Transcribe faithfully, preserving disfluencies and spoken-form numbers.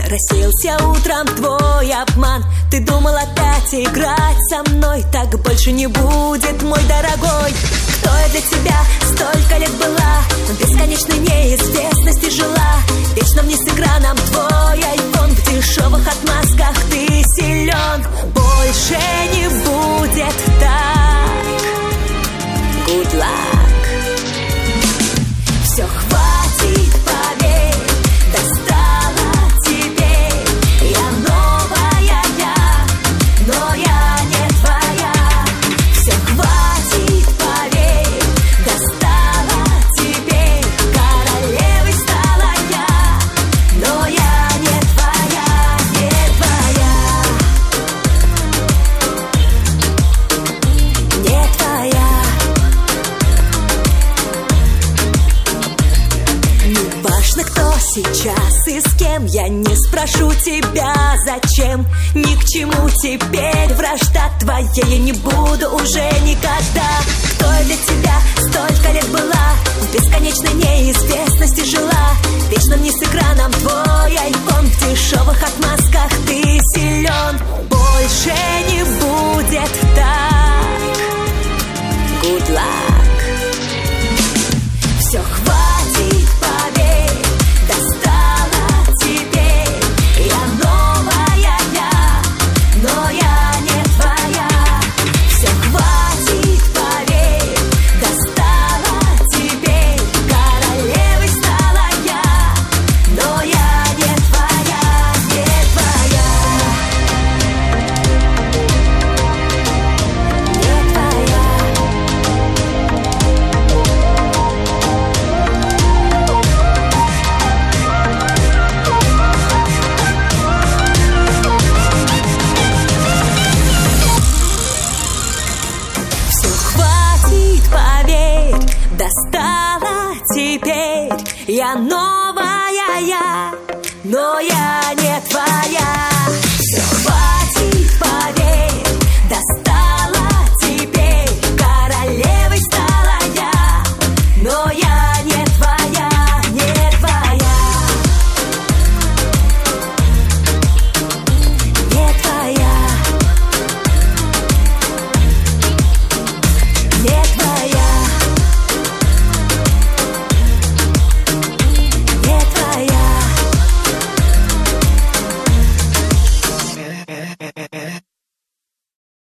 Рассеялся утром твой обман. Ты думал опять играть со мной. Так больше не будет, мой дорогой. Кто я для тебя столько лет была, в бесконечной неизвестности жила. Вечно вниз экраном твой айфон. В дешевых отмазках ты силен. Больше не будет так. Good luck. Все, хватит, поверь, достала тебе. Я новая я, но я не твоя. Все, хватит, поверь, достала тебе. Королевой стала я, но я не твоя, не твоя, не твоя. Неважно, кто сейчас и с кем, я не спрошу тебя, зачем. Ни к чему теперь вражда твоя, я не буду уже никогда. Кто я для тебя столько лет была, в бесконечной неизвестности жила. Вечно вниз экраном твой айфон. В дешевых отмазках ты силен. Больше не будет так. Good luck. Все, хватит, поверь, достала теперь. Я новая я, но я не твоя. Все, хватит, поверь, достала теперь. Королевой стала я, но я не твоя, не твоя, не твоя. Все, хватит, поверь, достала теперь. Я новая я, но я не твоя. Все, хватит, поверь, достала.